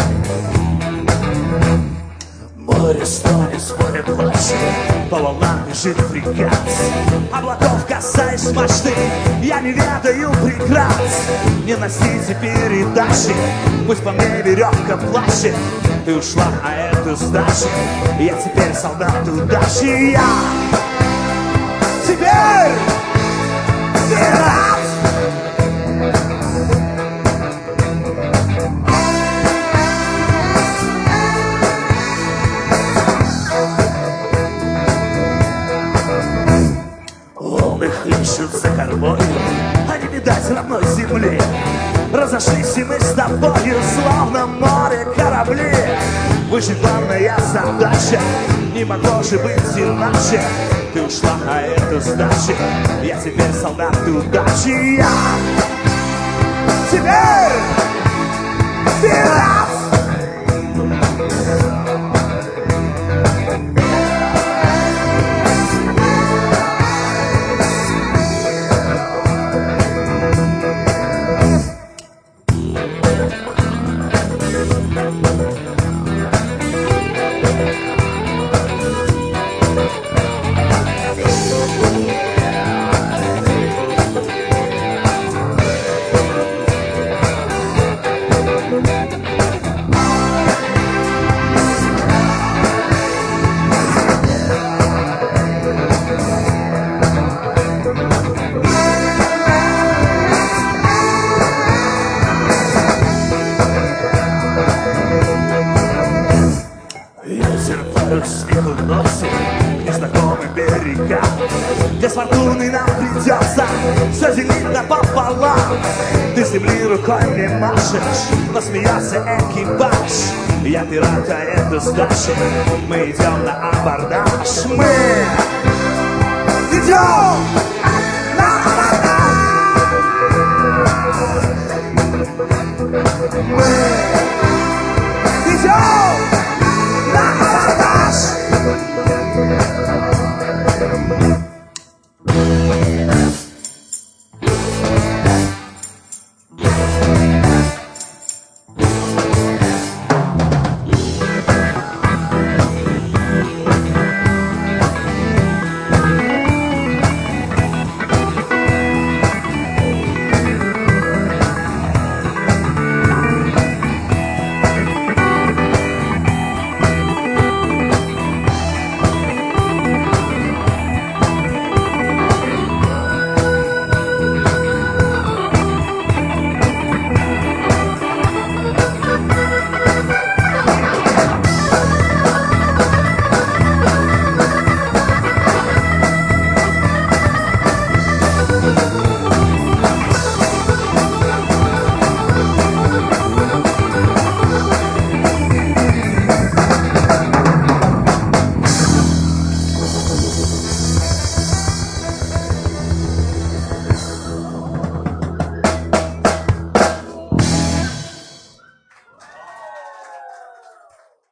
Море стонет, море плачет, по волнам бежит фрегат. Облаков касаясь мачты, я не ведаю прекрас. Не носите передачи, пусть по мне веревка плачет. Ты ушла, а это значит, я теперь солдат удачи. Я теперь пират. Волны хлещут за кормою, а не видать родной земли. Разошлись и мы с тобою, словно море корабли. Выше главная задача, не могло же быть иначе. Ты ушла, а это значит, я теперь солдат удачи. Я теперь пират. Снег уносит к незнакомым берегам, где с фортуной нам придется все делить напополам. Ты с земли рукой мне машешь, но смеялся экипаж. Я пират, а это значит, мы идем на абордаж. Мы идем на абордаж. Мы